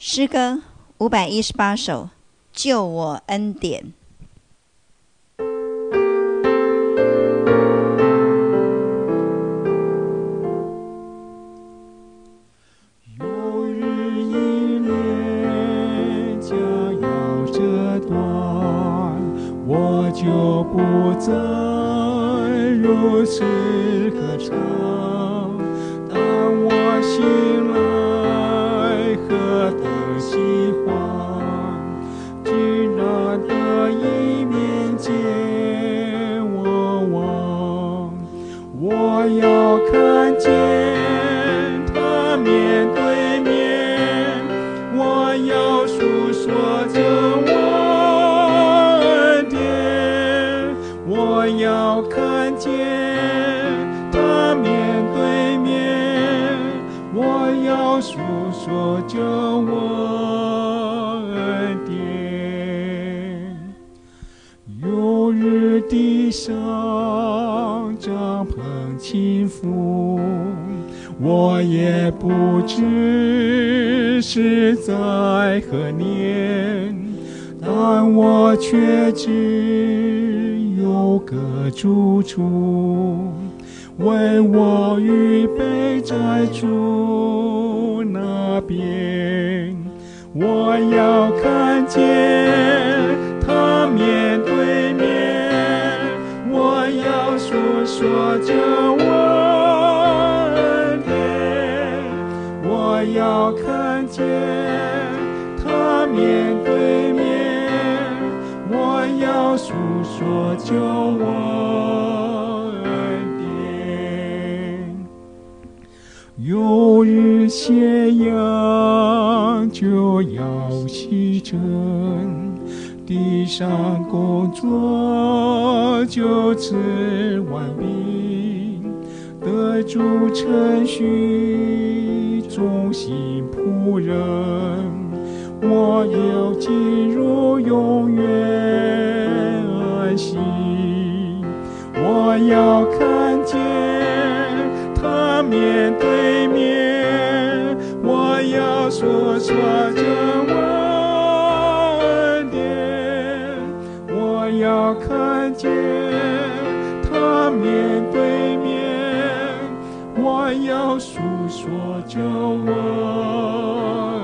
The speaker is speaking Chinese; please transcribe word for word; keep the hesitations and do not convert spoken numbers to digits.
诗歌五百一十八首，救我恩典。 有日一年将要折断，我就不再如此歌唱。当我醒来何等喜欢，居然得以面见我望。我要看见他面对面，我要述说着我恩典。我要看见他面对面，我要述说着我恩典。有日地上帐篷倾覆，我也不知是在何年，但我却知有个住处，为我预备在主那边。我要看见他面对面，我要述说着我恩典。我要看见他面对面，我要述说着我恩典。有日斜阳就要西沉，地上工作就此完毕，得主称许忠心仆人，我要进入永远安息。我要看见他面对面，我要说说着我恩典。我要看见他面对面，我要述说着我